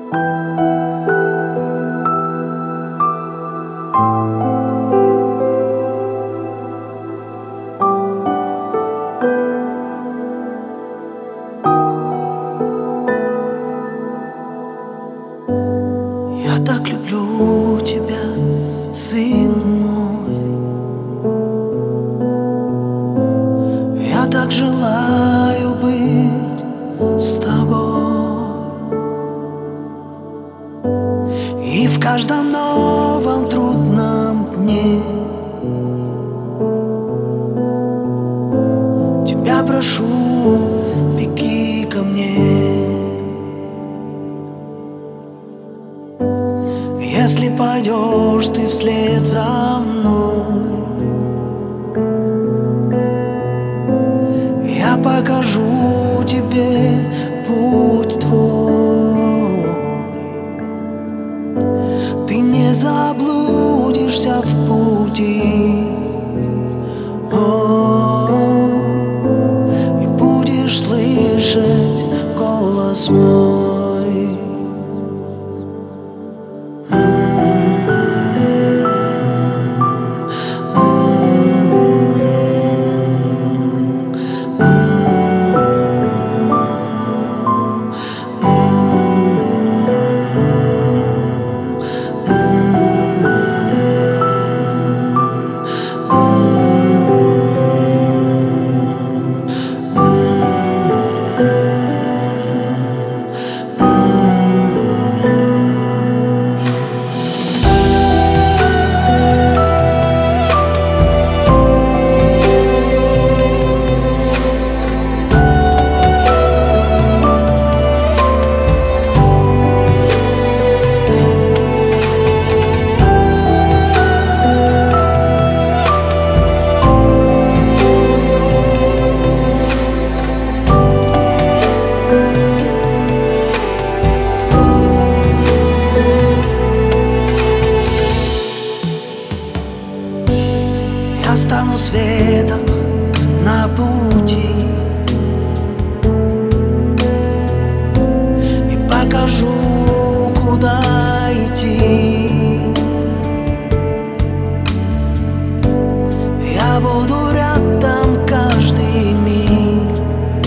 Я так люблю тебя, сын мой. Я так желаю быть с тобой. И в каждом новом трудном дне тебя прошу, беги ко мне. Если пойдешь ты вслед за мной, я покажу тебе путь твой. Ты не заблудишься в пути, и будешь слышать голос мой. Я стану светом на пути и покажу, куда идти. Я буду рядом каждый миг,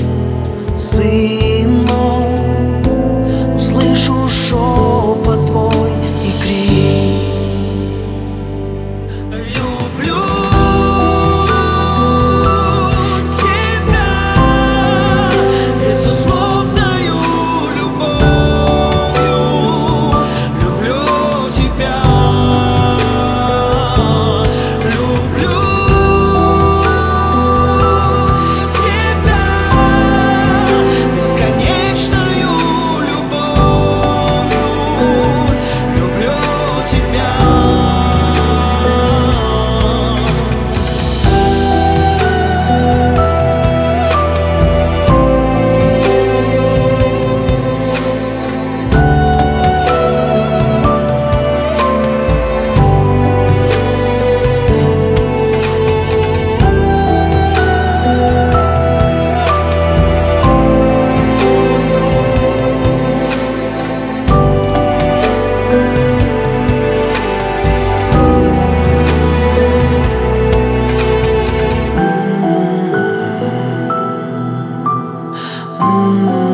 сын мой. Услышу шепот твой и крик. Mm-hmm.